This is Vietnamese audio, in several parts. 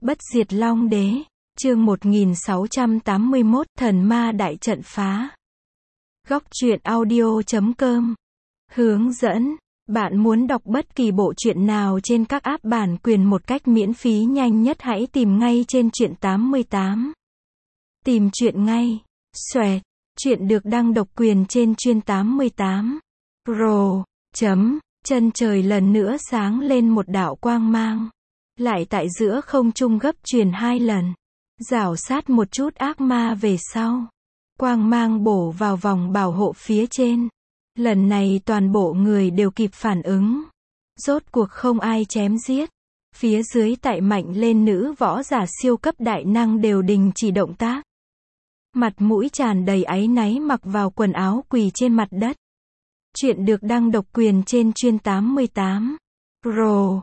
Bất diệt Long Đế, chương 1681, Thần Ma Đại Trận Phá. Góc truyện audio.com. Hướng dẫn. Bạn muốn đọc bất kỳ bộ truyện nào trên các app bản quyền một cách miễn phí nhanh nhất, hãy tìm ngay trên truyện 88. Tìm truyện ngay. Xoẹt. Truyện được đăng độc quyền trên truyện 88. Pro. Chân trời lần nữa sáng lên một đạo quang mang. Lại tại giữa không trung gấp truyền 2 lần. Rảo sát một chút ác ma về sau. Quang mang bổ vào vòng bảo hộ phía trên. Lần này toàn bộ người đều kịp phản ứng. Rốt cuộc không ai chém giết. Phía dưới tại mạnh lên nữ võ giả siêu cấp đại năng đều đình chỉ động tác. Mặt mũi tràn đầy áy náy mặc vào quần áo quỳ trên mặt đất. Chuyện được đăng độc quyền trên truyện 88. Pro.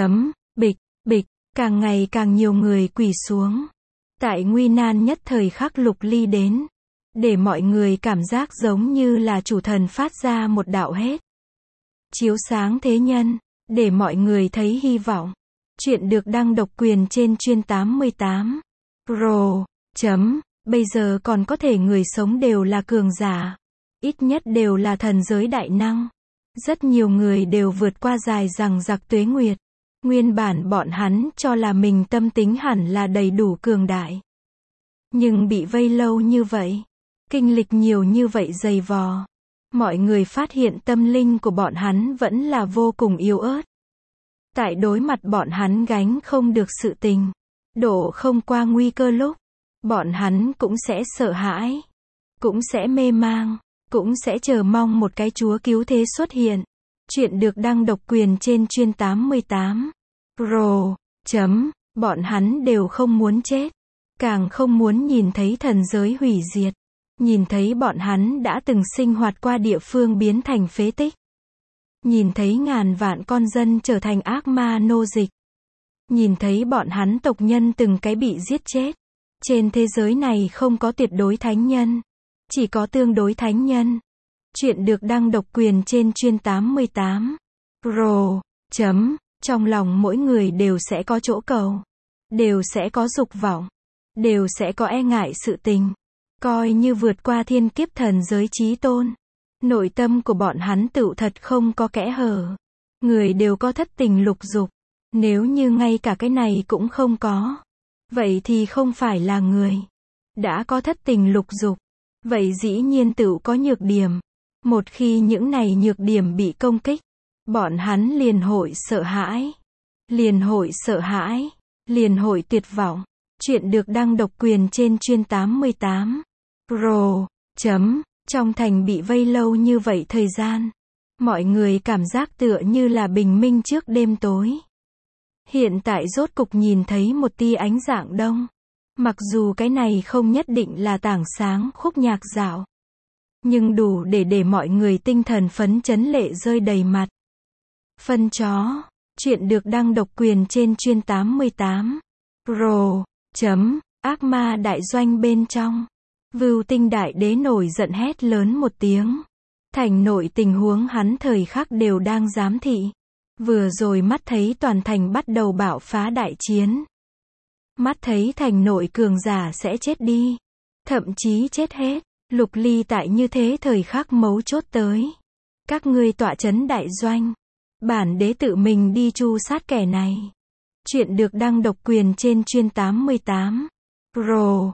Bịch, càng ngày càng nhiều người quỳ xuống. Tại nguy nan nhất thời khắc Lục Ly đến. Để mọi người cảm giác giống như là chủ thần phát ra một đạo hết. Chiếu sáng thế nhân. Để mọi người thấy hy vọng. Chuyện được đăng độc quyền trên truyện 88. Pro. Bây giờ còn có thể người sống đều là cường giả. Ít nhất đều là thần giới đại năng. Rất nhiều người đều vượt qua dài dằng dặc tuế nguyệt. Nguyên bản bọn hắn cho là mình tâm tính hẳn là đầy đủ cường đại. Nhưng bị vây lâu như vậy, kinh lịch nhiều như vậy dày vò, mọi người phát hiện tâm linh của bọn hắn vẫn là vô cùng yếu ớt. Tại đối mặt bọn hắn gánh không được sự tình, độ không qua nguy cơ lúc, bọn hắn cũng sẽ sợ hãi, cũng sẽ mê mang, cũng sẽ chờ mong một cái chúa cứu thế xuất hiện. Chuyện được đăng độc quyền trên truyện 88. Pro. Bọn hắn đều không muốn chết. Càng không muốn nhìn thấy thần giới hủy diệt. Nhìn thấy bọn hắn đã từng sinh hoạt qua địa phương biến thành phế tích. Nhìn thấy ngàn vạn con dân trở thành ác ma nô dịch. Nhìn thấy bọn hắn tộc nhân từng cái bị giết chết. Trên thế giới này không có tuyệt đối thánh nhân. Chỉ có tương đối thánh nhân. Chuyện được đăng độc quyền trên truyện 88. Pro. Trong lòng mỗi người đều sẽ có chỗ cầu. Đều sẽ có dục vọng. Đều sẽ có e ngại sự tình. Coi như vượt qua thiên kiếp thần giới chí tôn. Nội tâm của bọn hắn tựu thật không có kẽ hở. Người đều có thất tình lục dục. Nếu như ngay cả cái này cũng không có. Vậy thì không phải là người. Đã có thất tình lục dục. Vậy dĩ nhiên tựu có nhược điểm. Một khi những này nhược điểm bị công kích, bọn hắn liền hội sợ hãi. Liền hội tuyệt vọng. Chuyện được đăng độc quyền trên truyện 88. Pro. Trong thành bị vây lâu như vậy thời gian. Mọi người cảm giác tựa như là bình minh trước đêm tối. Hiện tại rốt cục nhìn thấy một tia ánh dạng đông. Mặc dù cái này không nhất định là tảng sáng khúc nhạc dạo. Nhưng đủ để mọi người tinh thần phấn chấn lệ rơi đầy mặt. Phân chó. Chuyện được đăng độc quyền trên truyện 88. Pro. Ác ma đại doanh bên trong. Vưu Tinh Đại Đế nổi giận hét lớn một tiếng. Thành nội tình huống hắn thời khắc đều đang giám thị. Vừa rồi mắt thấy toàn thành bắt đầu bạo phá đại chiến. Mắt thấy thành nội cường giả sẽ chết đi. Thậm chí chết hết. Lục Ly tại như thế thời khắc mấu chốt tới. Các ngươi tọa trấn đại doanh. Bản đế tự mình đi tru sát kẻ này. Chuyện được đăng độc quyền trên truyện 88. Pro.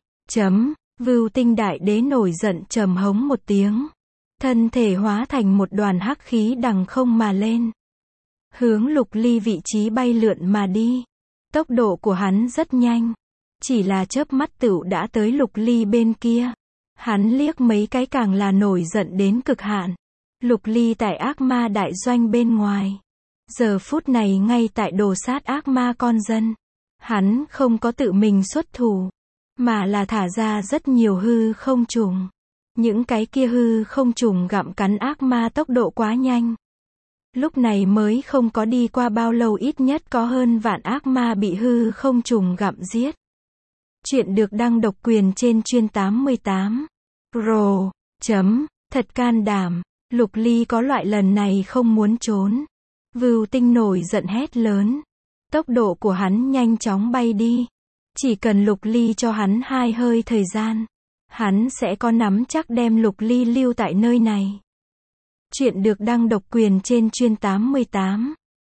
Vưu Tinh Đại Đế nổi giận trầm hống một tiếng. Thân thể hóa thành một đoàn hắc khí đằng không mà lên. Hướng Lục Ly vị trí bay lượn mà đi. Tốc độ của hắn rất nhanh. Chỉ là chớp mắt tựu đã tới Lục Ly bên kia. Hắn liếc mấy cái càng là nổi giận đến cực hạn. Lục Ly tại ác ma đại doanh bên ngoài. Giờ phút này ngay tại đồ sát ác ma con dân. Hắn không có tự mình xuất thủ. Mà là thả ra rất nhiều hư không trùng. Những cái kia hư không trùng gặm cắn ác ma tốc độ quá nhanh. Lúc này mới không có đi qua bao lâu ít nhất có hơn vạn ác ma bị hư không trùng gặm giết. Chuyện được đăng độc quyền trên truyện 88. Pro. Thật can đảm. Lục Ly có loại lần này không muốn trốn. Vưu Tinh nổi giận hét lớn. Tốc độ của hắn nhanh chóng bay đi. Chỉ cần Lục Ly cho hắn 2 hơi thời gian, hắn sẽ có nắm chắc đem Lục Ly lưu tại nơi này. Chuyện được đăng độc quyền trên chuyên 88.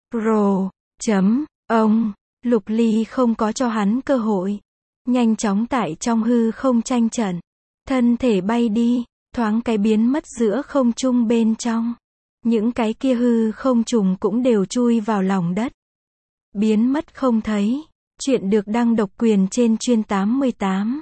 Ông, Lục Ly không có cho hắn cơ hội. Nhanh chóng tại trong hư không tranh trận. Thân thể bay đi, thoáng cái biến mất giữa không trung bên trong. Những cái kia hư không trùng cũng đều chui vào lòng đất. Biến mất không thấy. Chuyện được đăng độc quyền trên chuyên 88.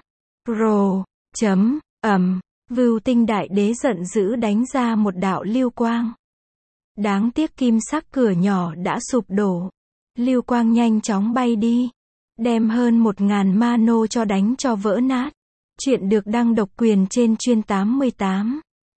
Vưu Tinh Đại Đế giận dữ đánh ra một đạo lưu quang. Đáng tiếc kim sắc cửa nhỏ đã sụp đổ. Lưu quang nhanh chóng bay đi. Đem hơn 1000 ma nô cho đánh cho vỡ nát. Chuyện được đăng độc quyền trên chuyên 88.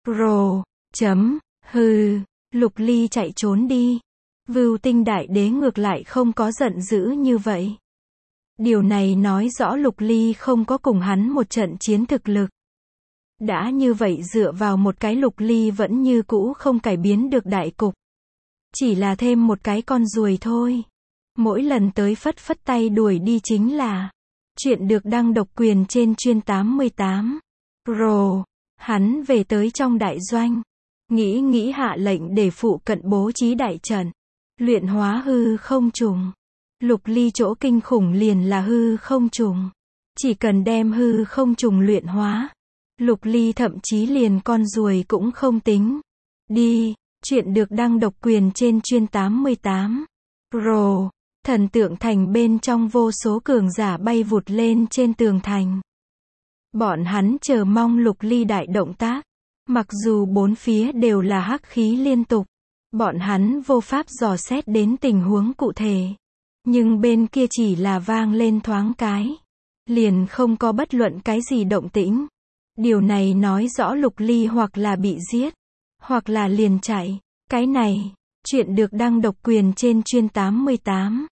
Lục Ly chạy trốn đi. Vưu Tinh Đại Đế ngược lại không có giận dữ như vậy. Điều này nói rõ Lục Ly không có cùng hắn một trận chiến thực lực. Đã như vậy dựa vào một cái Lục Ly vẫn như cũ không cải biến được đại cục. Chỉ là thêm một cái con ruồi thôi. Mỗi lần tới phất phất tay đuổi đi chính là. Chuyện được đăng độc quyền trên chuyên 88. Hắn về tới trong đại doanh. Nghĩ hạ lệnh để phụ cận bố trí đại trận. Luyện hóa hư không trùng. Lục Ly chỗ kinh khủng liền là hư không trùng. Chỉ cần đem hư không trùng luyện hóa. Lục Ly thậm chí liền con ruồi cũng không tính. Đi, chuyện được đăng độc quyền trên chuyên 88. Thần tượng thành bên trong vô số cường giả bay vụt lên trên tường thành. Bọn hắn chờ mong Lục Ly đại động tác. Mặc dù bốn phía đều là hắc khí liên tục. Bọn hắn vô pháp dò xét đến tình huống cụ thể. Nhưng bên kia chỉ là vang lên thoáng cái. Liền không có bất luận cái gì động tĩnh. Điều này nói rõ Lục Ly hoặc là bị giết. Hoặc là liền chạy. Cái này, chuyện được đăng độc quyền trên chuyên 88.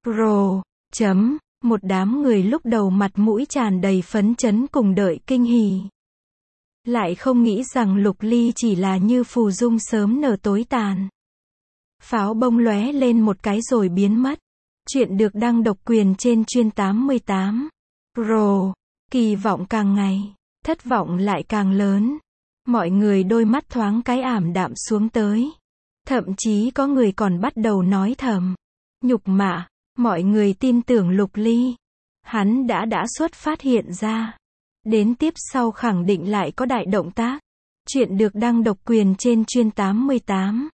Một đám người lúc đầu mặt mũi tràn đầy phấn chấn cùng đợi kinh hỉ. Lại không nghĩ rằng Lục Ly chỉ là như phù dung sớm nở tối tàn. Pháo bông lóe lên một cái rồi biến mất. Chuyện được đăng độc quyền trên chuyên 88. Kỳ vọng càng ngày, thất vọng lại càng lớn. Mọi người đôi mắt thoáng cái ảm đạm xuống tới. Thậm chí có người còn bắt đầu nói thầm. Nhục mạ, mọi người tin tưởng Lục Ly. Hắn đã xuất phát hiện ra. Đến tiếp sau khẳng định lại có đại động tác. Chuyện được đăng độc quyền trên chuyên 88.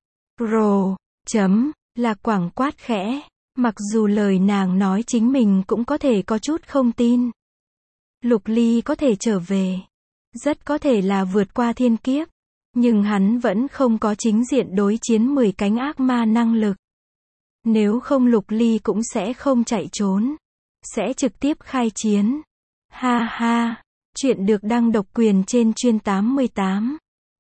Lạc Quảng quát khẽ. Mặc dù lời nàng nói chính mình cũng có thể có chút không tin. Lục Ly có thể trở về. Rất có thể là vượt qua thiên kiếp. Nhưng hắn vẫn không có chính diện đối chiến 10 cánh ác ma năng lực. Nếu không Lục Ly cũng sẽ không chạy trốn. Sẽ trực tiếp khai chiến. Ha ha. Chuyện được đăng độc quyền trên chuyên 88.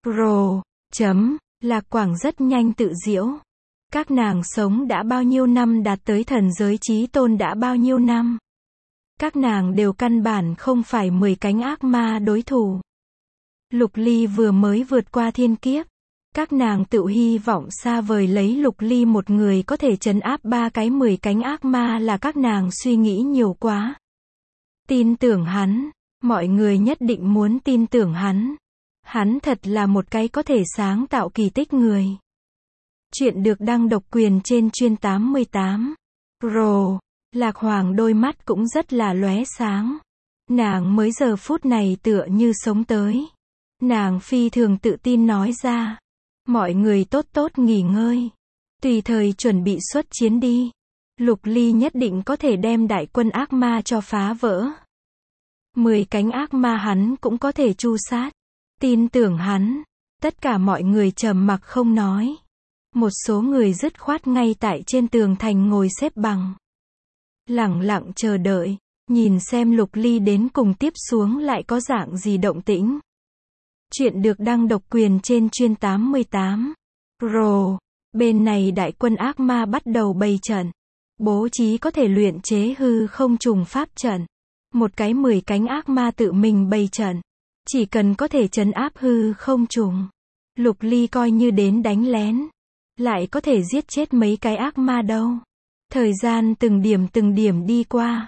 Lạc Quảng rất nhanh tự giễu. Các nàng sống đã bao nhiêu năm đạt tới thần giới chí tôn đã bao nhiêu năm. Các nàng đều căn bản không phải 10 cánh ác ma đối thủ. Lục Ly vừa mới vượt qua thiên kiếp. Các nàng tự hy vọng xa vời lấy Lục Ly một người có thể trấn áp 3 cái 10 cánh ác ma là các nàng suy nghĩ nhiều quá. Tin tưởng hắn. Mọi người nhất định muốn tin tưởng hắn. Hắn thật là một cái có thể sáng tạo kỳ tích người. Chuyện được đăng độc quyền trên chuyên 88. Lạc Hoàng đôi mắt cũng rất là lóe sáng. Nàng mới giờ phút này tựa như sống tới. Nàng phi thường tự tin nói ra. Mọi người tốt tốt nghỉ ngơi. Tùy thời chuẩn bị xuất chiến đi. Lục Ly nhất định có thể đem đại quân ác ma cho phá vỡ. 10 cánh ác ma hắn cũng có thể tru sát. Tin tưởng hắn. Tất cả mọi người trầm mặc không nói. Một số người dứt khoát ngay tại trên tường thành ngồi xếp bằng. Lẳng lặng chờ đợi. Nhìn xem Lục Ly đến cùng tiếp xuống lại có dạng gì động tĩnh. Chuyện được đăng độc quyền trên chuyên 88. Bên này đại quân ác ma bắt đầu bày trận. Bố trí có thể luyện chế hư không trùng pháp trận. Một cái 10 cánh ác ma tự mình bày trận. Chỉ cần có thể trấn áp hư không trùng. Lục Ly coi như đến đánh lén. Lại có thể giết chết mấy cái ác ma đâu. Thời gian từng điểm đi qua.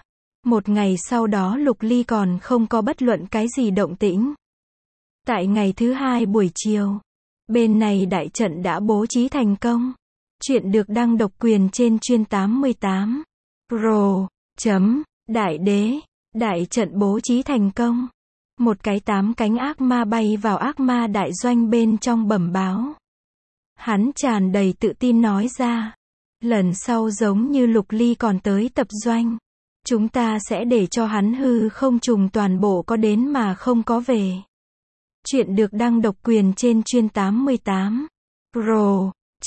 Một ngày sau đó Lục Ly còn không có bất luận cái gì động tĩnh. Tại ngày thứ hai buổi chiều, bên này đại trận đã bố trí thành công. Chuyện được đăng độc quyền trên chuyên 88. Pro. Đại đế. Đại trận bố trí thành công. Một cái 8 cánh ác ma bay vào ác ma đại doanh bên trong bẩm báo. Hắn tràn đầy tự tin nói ra. Lần sau giống như Lục Ly còn tới tập doanh, chúng ta sẽ để cho hắn hư không trùng toàn bộ có đến mà không có về. Chuyện được đăng độc quyền trên chuyên 88. Pro.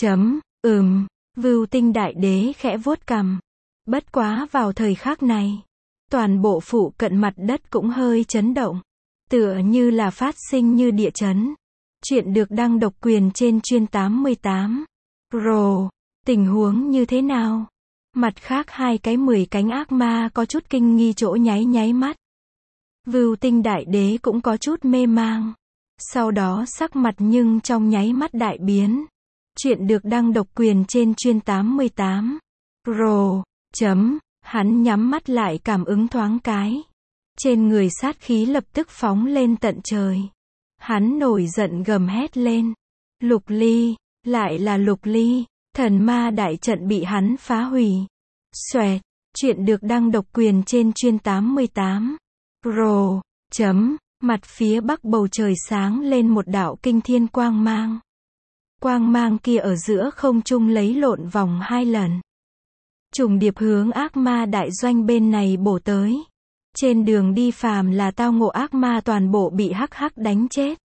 Vưu Tinh đại đế khẽ vuốt cằm. Bất quá vào thời khắc này, toàn bộ phụ cận mặt đất cũng hơi chấn động. Tựa như là phát sinh như địa chấn. Chuyện được đăng độc quyền trên chuyên 88. Pro. Tình huống như thế nào? Mặt khác hai cái 10 cánh ác ma có chút kinh nghi chỗ nháy mắt. Vưu Tinh đại đế cũng có chút mê mang. Sau đó sắc mặt nhưng trong nháy mắt đại biến. Chuyện được đăng độc quyền trên chuyên 88. Pro. Hắn nhắm mắt lại cảm ứng thoáng cái. Trên người sát khí lập tức phóng lên tận trời. Hắn nổi giận gầm hét lên. Lục Ly, lại là Lục Ly, thần ma đại trận bị hắn phá hủy. Xoẹt, chuyện được đăng độc quyền trên chuyên 88. Pro. Mặt phía bắc bầu trời sáng lên một đạo kinh thiên quang mang. Quang mang kia ở giữa không trung lấy lộn vòng 2 lần. Trùng điệp hướng ác ma đại doanh bên này bổ tới. Trên đường đi phàm là tao ngộ ác ma toàn bộ bị hắc đánh chết.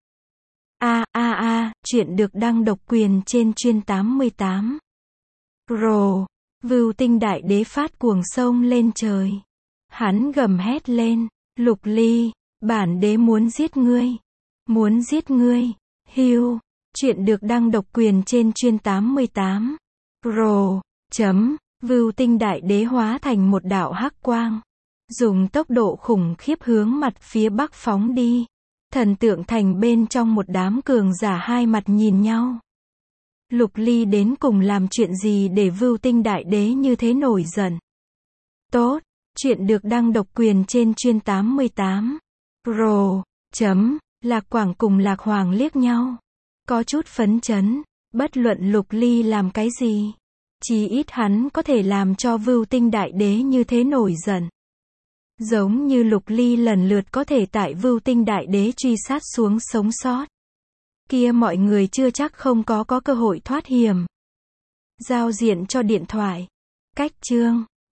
Chuyện được đăng độc quyền trên chuyên 88. Pro. Vưu Tinh đại đế phát cuồng sông lên trời. Hắn gầm hét lên. Lục Ly, bản đế muốn giết ngươi. Muốn giết ngươi. Hiu. Chuyện được đăng độc quyền trên chuyên 88. Pro. Vưu Tinh đại đế hóa thành một đạo hắc quang. Dùng tốc độ khủng khiếp hướng mặt phía bắc phóng đi. Thần tượng thành bên trong một đám cường giả hai mặt nhìn nhau. Lục Ly đến cùng làm chuyện gì để Vưu Tinh đại đế như thế nổi giận? Tốt, chuyện được đăng độc quyền trên chuyên 88. Pro. Lạc Quảng cùng Lạc Hoàng liếc nhau. Có chút phấn chấn, bất luận Lục Ly làm cái gì, chí ít hắn có thể làm cho Vưu Tinh đại đế như thế nổi giận. Giống như Lục Ly lần lượt có thể tại Vưu Tinh đại đế truy sát xuống sống sót. Kia mọi người chưa chắc không có cơ hội thoát hiểm. Giao diện cho điện thoại. Cách chương